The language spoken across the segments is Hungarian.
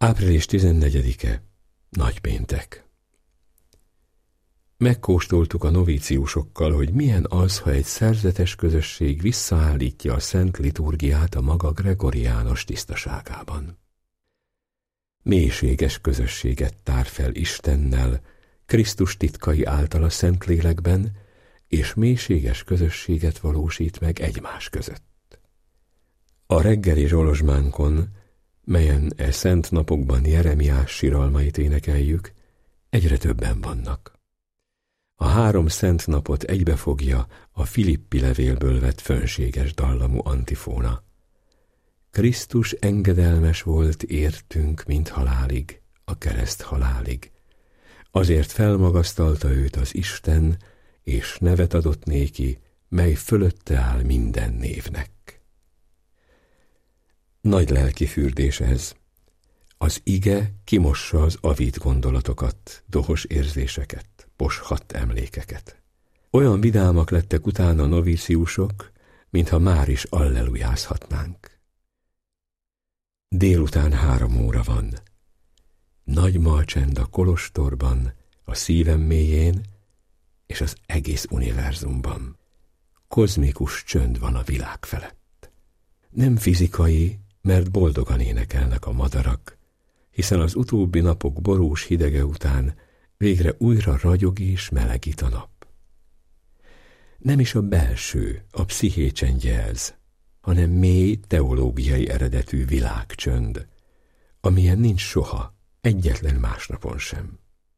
Április 14-e, nagypéntek. Megkóstoltuk a novíciusokkal, hogy milyen az, ha egy szerzetes közösség visszaállítja a szent liturgiát a maga gregoriánus tisztaságában. Mélységes közösséget tár fel Istennel, Krisztus titkai által a Szentlélekben, és mélységes közösséget valósít meg egymás között. A reggeli zsolozsmánkon, melyen szent napokban Jeremiás siralmait énekeljük, egyre többen vannak. A 3 szent napot egybefogja a Filippi levélből vett fönséges dallamú antifóna. Krisztus engedelmes volt értünk, mint halálig, a kereszt halálig. Azért felmagasztalta őt az Isten, és nevet adott néki, mely fölötte áll minden névnek. Nagy lelki fürdés ez. Az ige kimossa az avít gondolatokat, dohos érzéseket, poshadt emlékeket. Olyan vidámak lettek utána a novíciusok, mintha már is allelujázhatnánk. Délután 3 óra van. Nagy malcsend a kolostorban, a szívem mélyén, és az egész univerzumban. Kozmikus csönd van a világ felett. Nem fizikai, mert boldogan énekelnek a madarak, hiszen az utóbbi napok borús hidege után végre újra ragyog és melegít a nap. Nem is a belső, a psziché csendje ez, hanem mély teológiai eredetű világcsönd, amilyen nincs soha, egyetlen másnapon sem.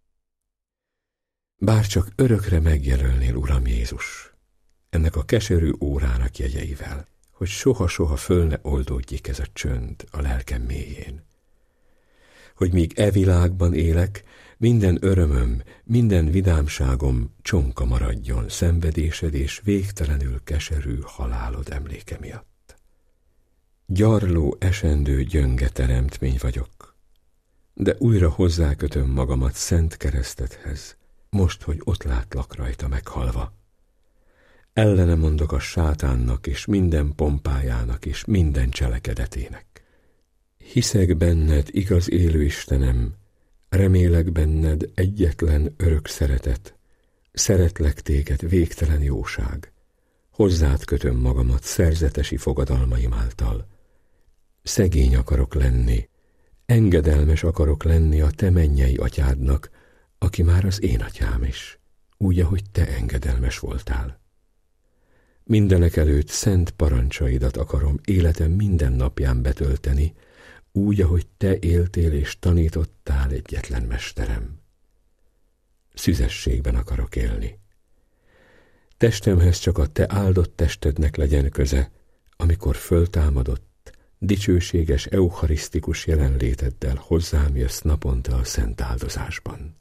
Bárcsak örökre megjelölnél, Uram Jézus, ennek a keserű órának jegyeivel, hogy soha-soha föl ne oldódjék ez a csönd a lelkem mélyén. Hogy míg e világban élek, minden örömöm, minden vidámságom csonka maradjon szenvedésed és végtelenül keserű halálod emléke miatt. Gyarló, esendő, gyönge teremtmény vagyok, de újra hozzákötöm magamat szent keresztedhez, most, hogy ott látlak rajta meghalva. Ellene mondok a sátánnak és minden pompájának és minden cselekedetének. Hiszek benned, igaz élő Istenem, remélek benned egyetlen örök szeretet, szeretlek téged végtelen jóság, hozzád kötöm magamat szerzetesi fogadalmaim által. Szegény akarok lenni, engedelmes akarok lenni a te mennyei atyádnak, aki már az én atyám is, úgy, ahogy te engedelmes voltál. Mindenekelőtt szent parancsaidat akarom életem minden napján betölteni, úgy, ahogy te éltél és tanítottál, egyetlen mesterem. Szüzességben akarok élni. Testemhez csak a te áldott testednek legyen köze, amikor föltámadott, dicsőséges eucharisztikus jelenléteddel hozzám jössz naponta a szent áldozásban.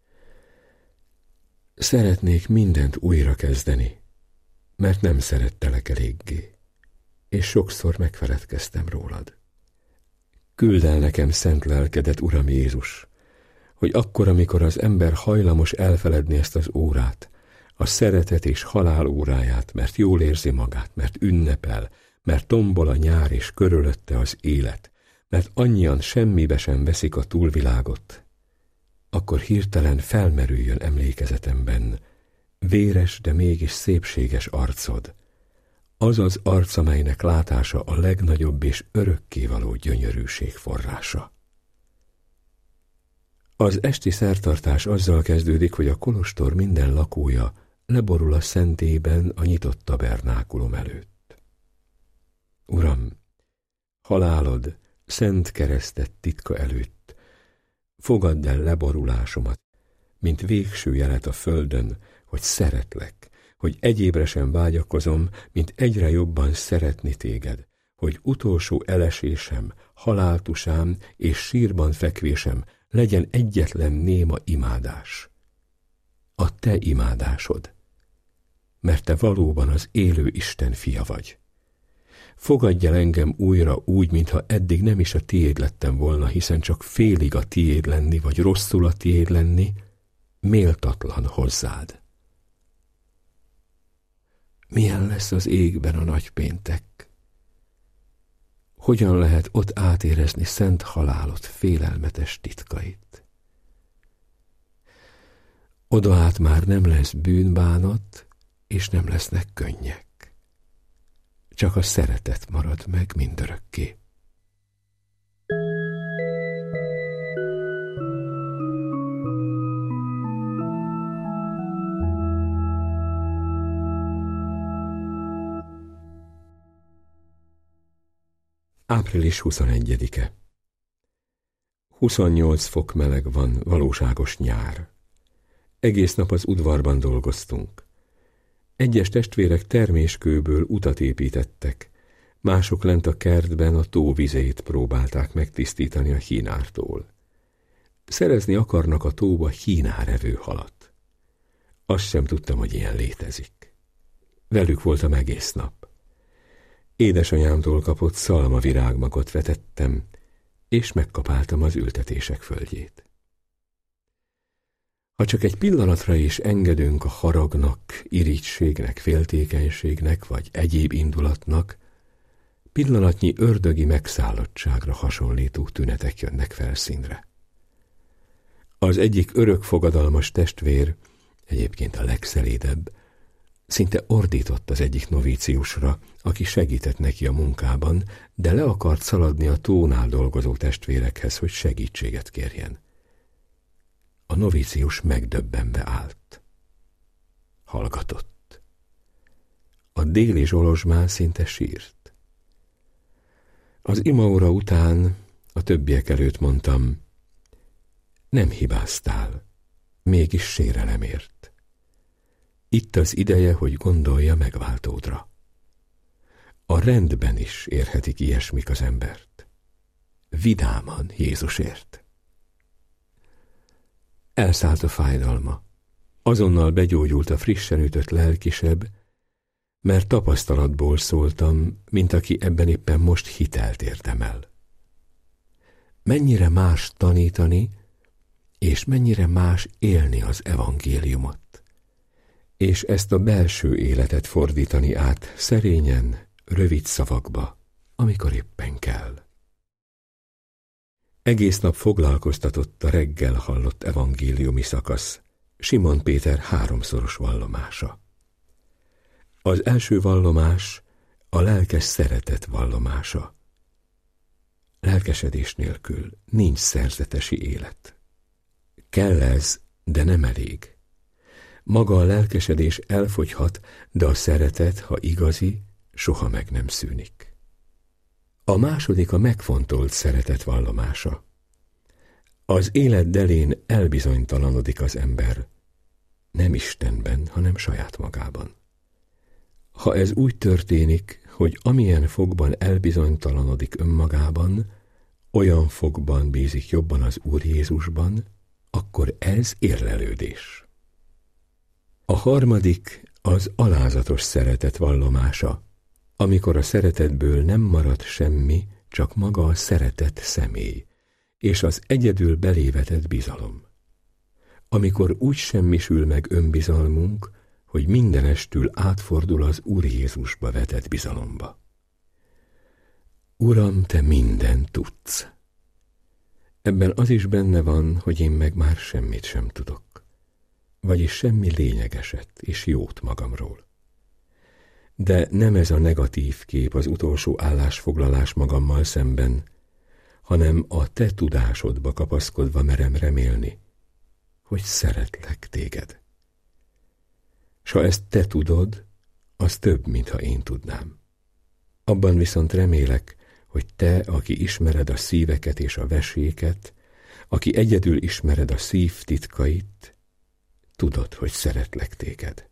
Szeretnék mindent újra kezdeni, mert nem szerettelek eléggé, és sokszor megfeledkeztem rólad. Küld el nekem szent lelkedet, Uram Jézus, hogy akkor, amikor az ember hajlamos elfeledni ezt az órát, a szeretet és halál óráját, mert jól érzi magát, mert ünnepel, mert tombol a nyár és körülötte az élet, mert annyian semmibe sem veszik a túlvilágot, akkor hirtelen felmerüljön emlékezetemben véres, de mégis szépséges arcod, az az arc, amelynek látása a legnagyobb és örökkévaló gyönyörűség forrása. Az esti szertartás azzal kezdődik, hogy a kolostor minden lakója leborul a szentében a nyitott tabernákulum előtt. Uram, halálod, szent kereszted titka előtt, fogadd el leborulásomat, mint végső jelet a földön, hogy szeretlek, hogy egyébre sem vágyakozom, mint egyre jobban szeretni téged, hogy utolsó elesésem, haláltusám és sírban fekvésem legyen egyetlen néma imádás. A te imádásod, mert te valóban az élő Isten fia vagy. Fogadj el engem újra úgy, mintha eddig nem is a tiéd lettem volna, hiszen csak félig a tiéd lenni, vagy rosszul a tiéd lenni, méltatlan hozzád. Milyen lesz az égben a nagypéntek? hogyan lehet ott átérezni szent halálot félelmetes titkait. Oda át már nem lesz bűnbánat, és nem lesznek könnyek. Csak a szeretet marad meg mindörökké. Április 21-e. 28 fok meleg van, valóságos nyár. Egész nap az udvarban dolgoztunk. Egyes testvérek terméskőből utat építettek, mások lent a kertben a tó vizét próbálták megtisztítani a hínártól. Szerezni akarnak a tóba hínárevő halat. Azt sem tudtam, hogy ilyen létezik. Velük voltam egész nap. Édesanyámtól kapott szalmavirágmagot vetettem, és megkapáltam az ültetések földjét. Ha csak egy pillanatra is engedünk a haragnak, irigységnek, féltékenységnek vagy egyéb indulatnak, pillanatnyi ördögi megszállottságra hasonlító tünetek jönnek felszínre. Az egyik örökfogadalmas testvér, egyébként a legszelédebb, szinte ordított az egyik novíciusra, aki segített neki a munkában, de le akart szaladni a tónál dolgozó testvérekhez, hogy segítséget kérjen. A novícius megdöbbenve állt. Hallgatott. A déli zsolozsmán szinte sírt. Az imaóra után a többiek előtt mondtam, nem hibáztál, mégis sérelemért. Itt az ideje, hogy gondolja megváltódra. A rendben is érhetik ilyesmik az embert. Vidáman Jézusért. Elszállt a fájdalma. Azonnal begyógyult a frissen ütött lelkisebb, mert tapasztalatból szóltam, mint aki ebben éppen most hitelt érdemel. Mennyire más tanítani, és mennyire más élni az evangéliumot, és ezt a belső életet fordítani át szerényen, rövid szavakba, amikor éppen kell. Egész nap foglalkoztatott a reggel hallott evangéliumi szakasz, Simon Péter 3-szoros vallomása. Az első vallomás a lelkes szeretet vallomása. Lelkesedés nélkül nincs szerzetesi élet. Kell ez, de nem elég. Maga a lelkesedés elfogyhat, de a szeretet, ha igazi, soha meg nem szűnik. A második a megfontolt szeretet vallomása. Az élet delén elbizonytalanodik az ember, nem Istenben, hanem saját magában. Ha ez úgy történik, hogy amilyen fogban elbizonytalanodik önmagában, olyan fogban bízik jobban az Úr Jézusban, akkor ez érlelődés. A harmadik az alázatos szeretet vallomása, amikor a szeretetből nem marad semmi, csak maga a szeretett személy, és az egyedül belévetett bizalom. Amikor úgy semmisül meg önbizalmunk, hogy mindenestül átfordul az Úr Jézusba vetett bizalomba. Uram, te mindent tudsz. Ebben az is benne van, hogy én meg már semmit sem tudok, vagyis semmi lényegeset és jót magamról. De nem ez a negatív kép az utolsó állásfoglalás magammal szemben, hanem a te tudásodba kapaszkodva merem remélni, hogy szeretlek téged. S ha ezt te tudod, az több, mintha én tudnám. Abban viszont remélek, hogy te, aki ismered a szíveket és a veséket, aki egyedül ismered a szív titkait, tudod, hogy szeretlek téged.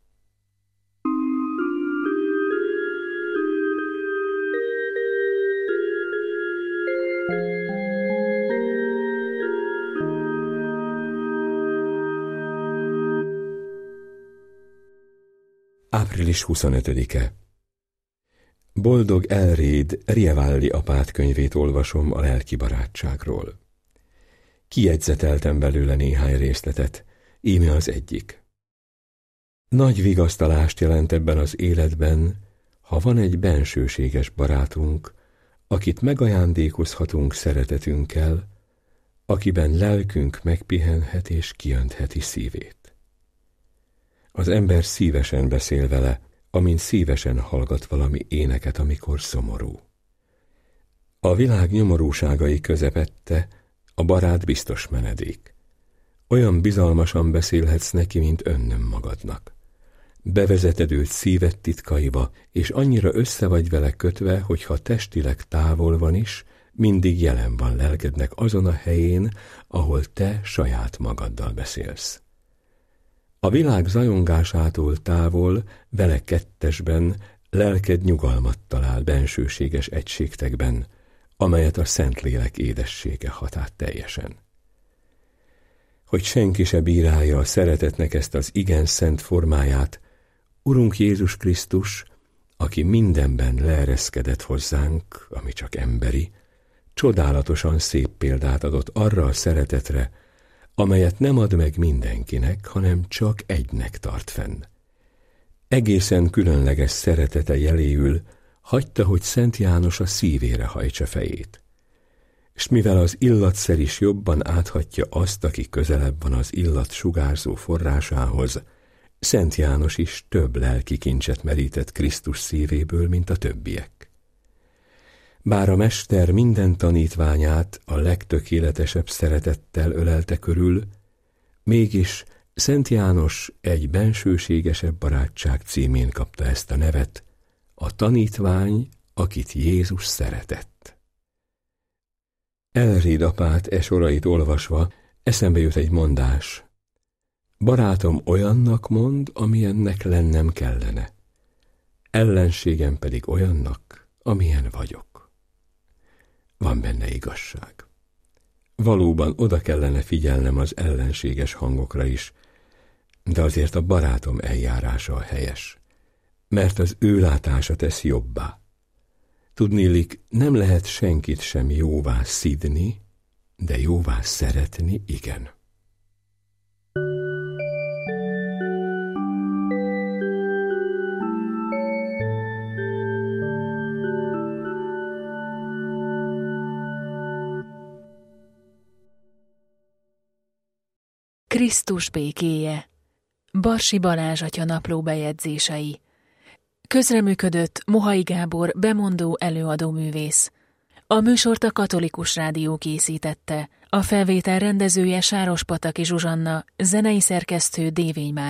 Április 25-e. Boldog Elréd Rievalli apát könyvét olvasom a lelki barátságról. Kijegyzeteltem belőle néhány részletet, íme az egyik. Nagy vigasztalást jelent ebben az életben, ha van egy bensőséges barátunk, akit megajándékozhatunk szeretetünkkel, akiben lelkünk megpihenhet és kiöntheti szívét. Az ember szívesen beszél vele, amint szívesen hallgat valami éneket, amikor szomorú. A világ nyomorúságai közepette a barát biztos menedék. Olyan bizalmasan beszélhetsz neki, mint önnöm magadnak. Bevezeted őt szíved titkaiba, és annyira össze vagy vele kötve, hogyha testileg távol van is, mindig jelen van lelkednek azon a helyén, ahol te saját magaddal beszélsz. A világ zajongásától távol, vele kettesben, lelked nyugalmat talál bensőséges egységtekben, amelyet a Szentlélek édessége hat át teljesen. Hogy senki se bírálja a szeretetnek ezt az igen szent formáját, Urunk Jézus Krisztus, aki mindenben leereszkedett hozzánk, ami csak emberi, csodálatosan szép példát adott arra a szeretetre, amelyet nem ad meg mindenkinek, hanem csak egynek tart fenn. Egészen különleges szeretete jeléül hagyta, hogy Szent János a szívére hajtsa fejét. És mivel az illatszer is jobban áthatja azt, aki közelebb van az illat sugárzó forrásához, Szent János is több lelki kincset merített Krisztus szívéből, mint a többiek. Bár a mester minden tanítványát a legtökéletesebb szeretettel ölelte körül, mégis Szent János egy bensőségesebb barátság címén kapta ezt a nevet, a tanítvány, akit Jézus szeretett. Elried apát e sorait olvasva eszembe jut egy mondás: barátom olyannak mond, amilyennek lennem kellene, ellenségem pedig olyannak, amilyen vagyok. Van benne igazság. Valóban oda kellene figyelnem az ellenséges hangokra is, de azért a barátom eljárása a helyes, mert az ő látása tesz jobbá. Tudniillik, nem lehet senkit sem jóvá szidni, de jóvá szeretni igen. Krisztus békéje. Barsi Balázs atya napló bejegyzései. Közreműködött Mohai Gábor bemondó előadóművész. A műsort a Katolikus Rádió készítette. A felvétel rendezője Sárospataki Zsuzsanna, zenei szerkesztő Dévény Mária.